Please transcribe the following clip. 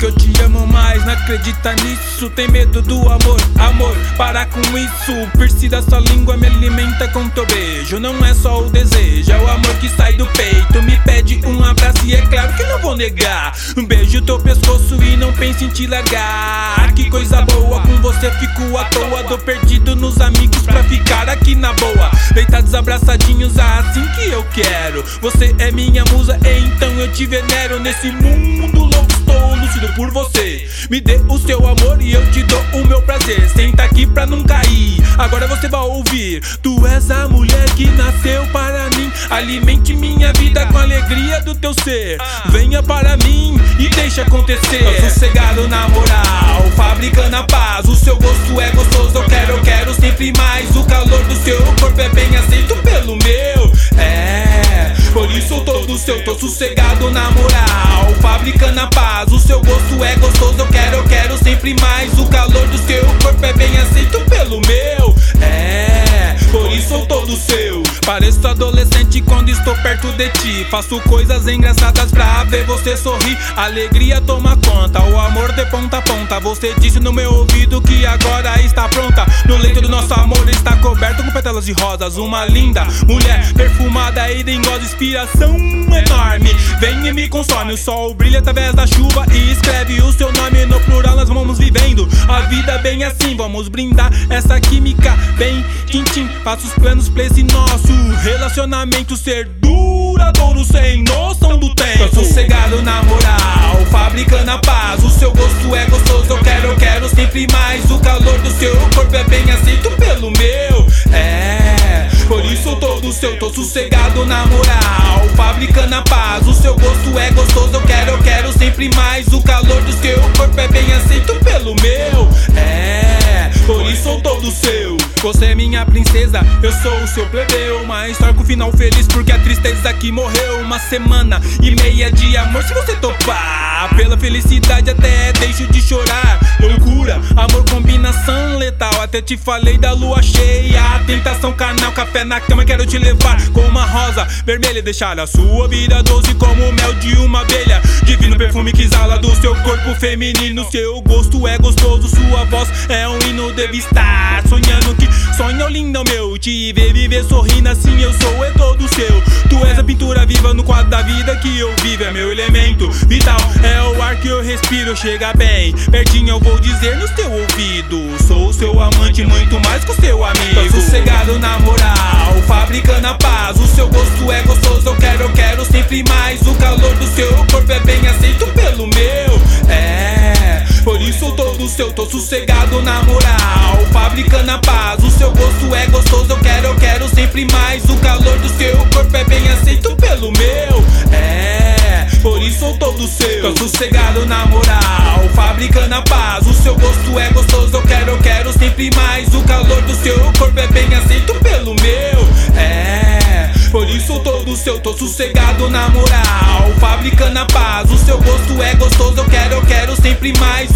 que eu te amo mais. Não acredita nisso, tem medo do amor. Amor, para com isso. Piercing da sua língua me alimenta com teu beijo. Não é só o desejo, é o amor que sai do peito. Me pede um abraço e é claro que não vou negar. Um beijo teu pescoço e não pense em te largar. Que coisa boa, com você fico à toa. Tô perdido nos amigos pra ficar aqui na boa. Deitados abraçadinhos, assim que eu quero. Você é minha musa, então eu te venero. Nesse mundo louco estou lúcido por você. Me dê o seu amor e eu te dou o meu prazer. Senta aqui pra não cair, agora você vai ouvir. Tu és a mulher que nasceu para mim. Alimente minha vida com a alegria do teu ser. Venha para mim e deixa acontecer. Tô sossegado na moral, fabricando a paz. O seu gosto é gostoso, eu quero sempre mais. O calor do seu corpo é bem aceito pelo meu. Por isso eu tô do seu, tô sossegado na moral, fabricando a paz. O seu gosto é gostoso, eu quero sempre mais. O calor do seu corpo é bem aceito pelo meu. Por isso eu tô do seu. Pareço adolescente quando estou perto de ti. Faço coisas engraçadas pra ver você sorrir. Alegria toma conta, o amor de ponta a ponta. Você disse no meu ouvido que agora está pronta. No leito do nosso amor está coberto com pétalas de rosas. Uma linda mulher perfumada e dengosa, inspiração enorme. Vem e me consome, o sol brilha através da chuva e escreve o seu nome no plural. Nós vamos vivendo a vida bem assim. Vamos brindar essa química bem tintim. Faço os planos pra esse nosso relacionamento ser duradouro, sem noção do tempo. Tô sossegado na moral, fabricando a paz. O seu gosto é gostoso, eu quero sempre mais. O calor do seu corpo é bem aceito pelo meu. Por isso eu tô do seu, tô sossegado na moral, fabricando a paz. O seu gosto é gostoso, eu quero sempre mais. O calor do seu corpo é bem aceito pelo meu. Por isso eu tô do seu. Você é minha princesa, eu sou o seu plebeu. Mas torco o final feliz porque a tristeza aqui morreu. Uma semana e meia de amor se você topar. Pela felicidade até deixo de chorar. Loucura, amor, combinação letal. Até te falei da lua cheia. Tentação carnal, café na cama, quero te levar com uma rosa vermelha. Deixar a sua vida doce como o mel de uma abelha. Divino perfume que exala do seu corpo feminino. Seu gosto é gostoso, sua voz é um hino. Devo estar sonhando que sonho lindo é o meu. Te ver viver sorrindo assim, eu sou todo seu. Tu és a pintura viva no quadro da vida que eu vivo. É meu elemento vital, é o ar que eu respiro. Chega bem pertinho, eu vou dizer no teu ouvido. Sou seu amante, muito mais que o seu amigo. Tô sossegado na moral, fabricando a paz. O seu gosto é gostoso, eu quero sempre mais. O calor do seu corpo é bem aceito pelo meu. Por isso eu tô do seu, tô sossegado na moral, fabricando a paz. O seu gosto é gostoso, eu quero sempre mais. O calor do seu corpo é bem aceito pelo meu. Por isso eu tô do seu, tô sossegado na moral, fabricando a paz. O seu gosto é gostoso, eu quero sempre mais. O calor do seu corpo é bem aceito pelo meu. Por isso eu tô do seu, tô sossegado na moral, fabricando a paz. O seu gosto é gostoso, eu quero sempre mais.